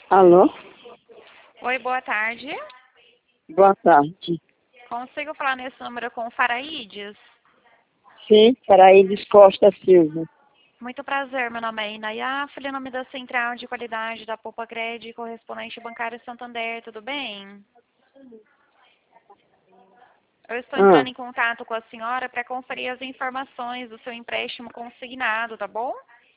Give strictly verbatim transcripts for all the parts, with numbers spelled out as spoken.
Alô? Oi, boa tarde. Boa tarde. Consigo falar nesse número com o Faraídes? Sim, Paraídes Costa Silva. Muito prazer, meu nome é Inaya, filho em nome da Central de Qualidade da Poupa Crédito, correspondente bancário Santander, tudo bem? Eu estou Ah, entrando em contato com a senhora para conferir as informações do seu empréstimo consignado, tá bom?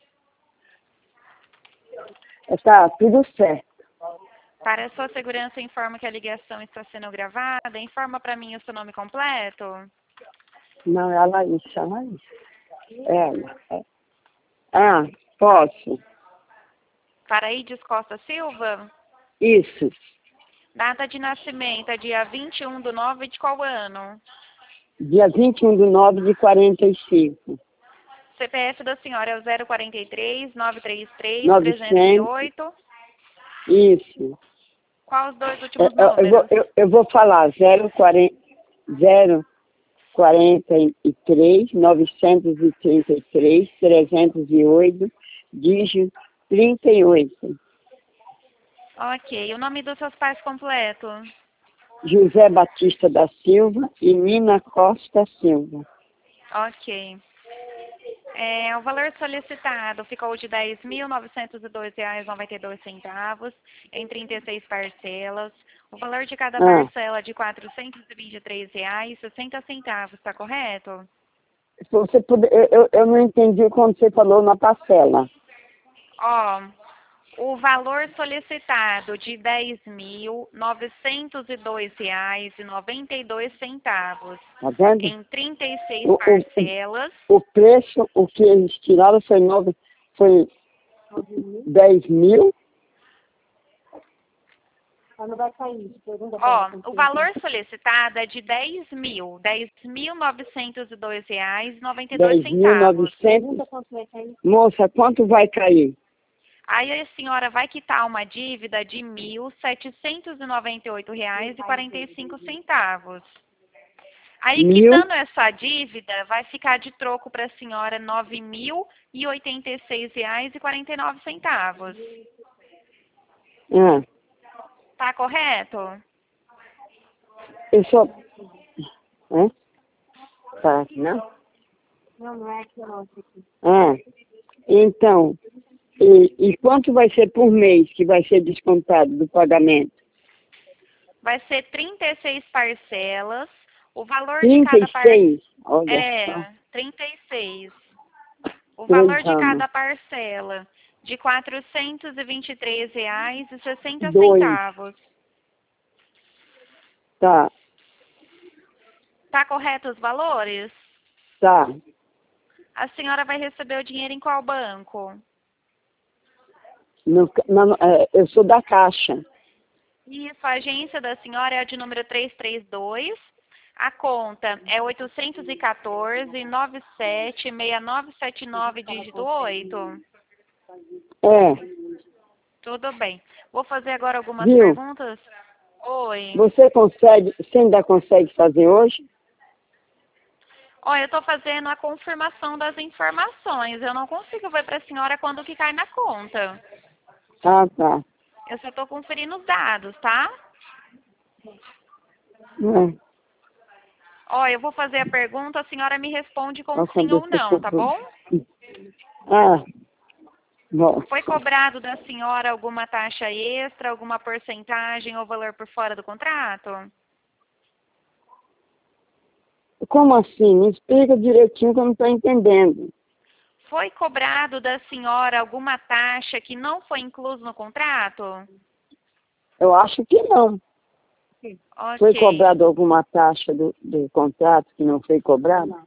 tá tudo certo. Para a sua segurança, informo que a ligação está sendo gravada. Informa para mim o seu nome completo. Não, é a Laís, é a Laís. Ela. É. Ah, posso? Faraídes Costa Silva? Isso. Data de nascimento é dia vinte e um do nove de qual ano? Dia vinte e um de nove de quarenta e cinco. C P F da senhora é o zero quatro três, nove três três, trezentos e novecentos. oito. Isso. Qual os dois É, últimos Eu, eu, vou, números? eu, eu vou falar zero quarenta, zero quarenta e três, novecentos e trinta e três, trezentos e oito, dígito trinta e oito. Ok. O nome dos seus pais completo? José Batista da Silva e Nina Costa Silva. Ok. É, o valor solicitado ficou de dez mil novecentos e dois reais e noventa e dois centavos em trinta e seis parcelas. O valor de cada Ah, parcela é de quatrocentos e vinte e três reais e sessenta centavos, está correto? se você puder, eu, eu eu não entendi quando você falou na parcela. Ó, o valor solicitado de dez mil novecentos e dois reais e noventa e dois centavos Tá vendo? em trinta e seis O, o, parcelas. o preço, o que eles tiraram foi, nove, foi dez mil. Ó, o valor solicitado é de dez mil, dez mil novecentos e dois reais e noventa e dois dez mil centavos. novecentos. Moça, quanto vai cair? Aí a senhora vai quitar uma dívida de mil setecentos e noventa e oito reais e quarenta e cinco centavos. Aí, Mil? quitando essa dívida, vai ficar de troco para a senhora nove mil e oitenta e seis reais e quarenta e nove centavos. Ah, Tá correto? eu só... Hã? Tá, não? Ah, então, e, e quanto vai ser por mês que vai ser descontado do pagamento? Vai ser trinta e seis parcelas. O valor de trinta cada e par... seis. Olha só, É, trinta e seis. O três valor de anos. cada parcela de quatrocentos e vinte e três reais e sessenta Dois. centavos. Tá, Tá correto os valores? tá. A senhora vai receber o dinheiro em qual banco? No, na- é, eu sou da Caixa. Isso, a agência da senhora é a de número trezentos e trinta e dois. A conta é oitocentos e quatorze, noventa e sete, sessenta e nove setenta e nove, dígito oito. É, Tudo bem. Vou fazer agora algumas viu? perguntas. Oi. Você consegue, você ainda consegue fazer hoje? Olha, eu estou fazendo a confirmação das informações. Eu não consigo ver para a senhora quando que cai na conta. Ah, tá. Eu só estou conferindo os dados, tá? É, Olha, eu vou fazer a pergunta, a senhora me responde com pra sim saber ou se eu não, tô... tá pro- bom? Ah, nossa. Foi cobrado da senhora alguma taxa extra, alguma porcentagem ou valor por fora do contrato? Como assim? Me explica direitinho que eu não estou entendendo. Foi cobrado da senhora alguma taxa que não foi incluso no contrato? Eu acho que não. Foi Ok. cobrado alguma taxa do, do contrato que não foi cobrada?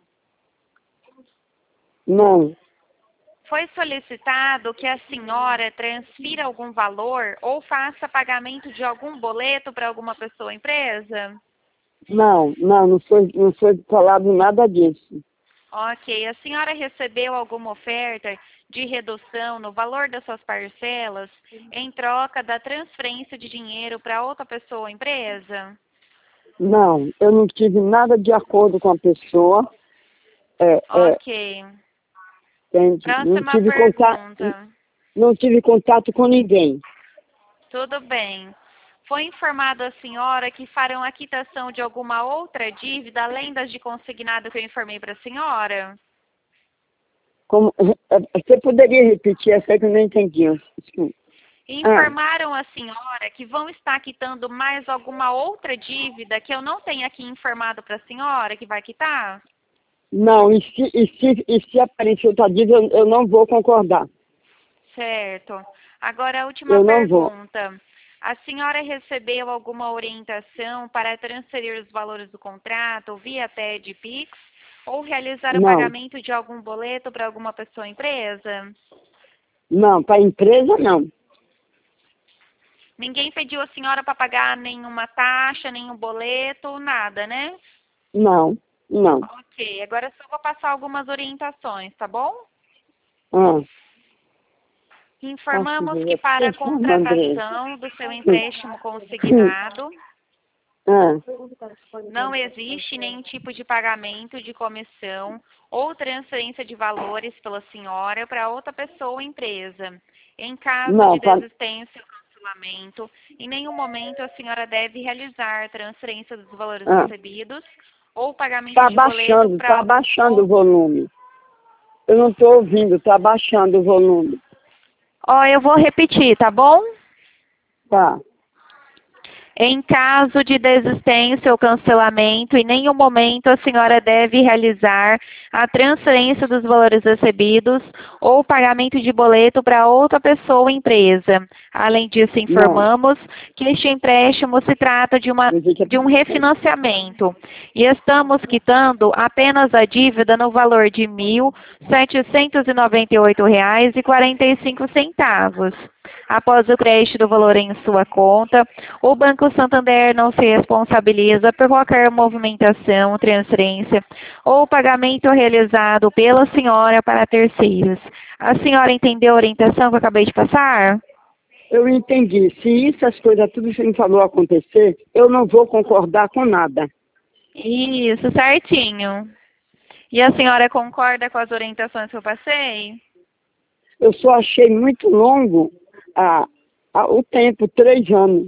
Não. Foi solicitado que a senhora transfira algum valor ou faça pagamento de algum boleto para alguma pessoa ou empresa? Não, não, não foi, não foi falado nada disso. Ok. A senhora recebeu alguma oferta de redução no valor das suas parcelas em troca da transferência de dinheiro para outra pessoa ou empresa? Não, eu não tive nada de acordo com a pessoa. É, é, Ok. entende? Não Próxima tive contato, pergunta. não tive contato com ninguém. Tudo bem. Foi informado a senhora que farão a quitação de alguma outra dívida, além das de consignado que eu informei para a senhora? Como, você poderia repetir? Eu sei que eu não entendi. Desculpa. Informaram a senhora que vão estar quitando mais alguma outra dívida que eu não tenho aqui informado para a senhora que vai quitar? Não, e se, e se, e se aparecer outra dívida, eu, eu não vou concordar. Certo. Agora a última Eu não vou. pergunta. A senhora recebeu alguma orientação para transferir os valores do contrato via T E D Pix ou realizar o Não, pagamento de algum boleto para alguma pessoa ou empresa? não, para a empresa não. Ninguém pediu a senhora para pagar nenhuma taxa, nenhum boleto, nada, né? Não, não. Ok, agora só vou passar algumas orientações, tá bom? Ah, posso Informamos que ver. para a Pensando, André. contratação do seu empréstimo consignado, Ah, não existe nenhum tipo de pagamento de comissão ou transferência de valores pela senhora para outra pessoa ou empresa. Em caso não, de pra, desistência ou cancelamento, em nenhum momento a senhora deve realizar transferência dos valores ah, recebidos ou pagamento tá de boleto baixando, tá para... baixando o volume. Eu não estou ouvindo, tá baixando o volume. Ó, eu vou repetir, tá bom? Tá. Em caso de desistência ou cancelamento, em nenhum momento a senhora deve realizar a transferência dos valores recebidos ou pagamento de boleto para outra pessoa ou empresa. Além disso, Não, informamos que este empréstimo se trata de, uma, eu vi que é de um refinanciamento e estamos quitando apenas a dívida no valor de mil setecentos e noventa e oito reais e quarenta e cinco centavos. Após o crédito do valor em sua conta, o Banco Santander não se responsabiliza por qualquer movimentação, transferência ou pagamento realizado pela senhora para terceiros. A senhora entendeu a orientação que eu acabei de passar? Eu entendi. Se essas coisas, tudo que você me falou acontecer, eu não vou concordar com nada. Isso, certinho. E a senhora concorda com as orientações que eu passei? Eu só achei muito longo a, a, o tempo, três anos.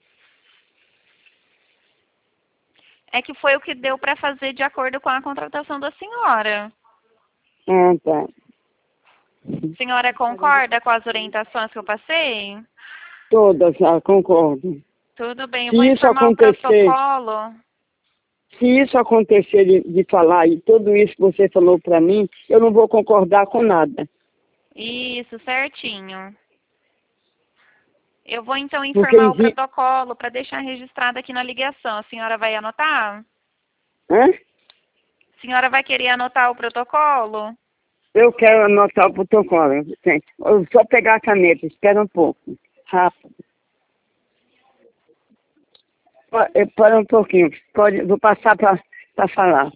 É que foi o que deu para fazer de acordo com a contratação da senhora. Ah, tá. A senhora concorda com as orientações que eu passei? Todas, ah, concordo. Tudo bem, eu Se vou isso informar o acontecer, protocolo. se isso acontecer de, de falar e tudo isso que você falou para mim, eu não vou concordar com nada. Isso, certinho. Eu vou então Porque informar o exi... protocolo para deixar registrado aqui na ligação. A senhora vai anotar? Hã? A senhora vai querer anotar o protocolo? Eu quero anotar o protocolo. Tem- Eu só pegar a caneta, espera um pouco. Rápido. Pa- eh, Para um pouquinho. Pode, vou passar para falar.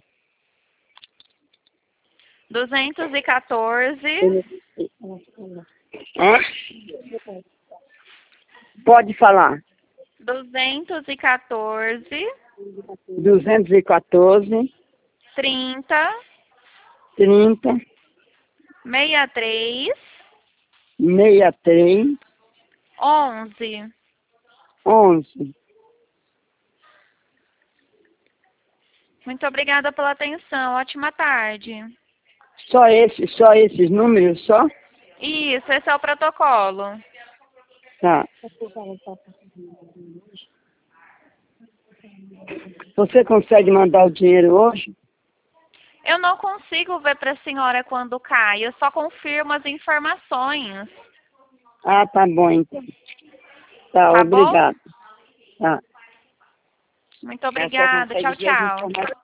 duzentos e quatorze, Hã? Pode falar. duzentos e quatorze, duzentos e quatorze, trinta, trinta, sessenta e três, sessenta e três, onze. onze. Muito obrigada pela atenção. Ótima tarde. Só esse, só esses números, só? Isso, esse é o protocolo. Tá. Você consegue mandar o dinheiro hoje? Eu não consigo ver para a senhora quando cai, eu só confirmo as informações. Ah, tá bom, então. Tá, Tá bom? obrigado. Tá. Muito Essa obrigada. consegue Tchau, ver as tchau. informações.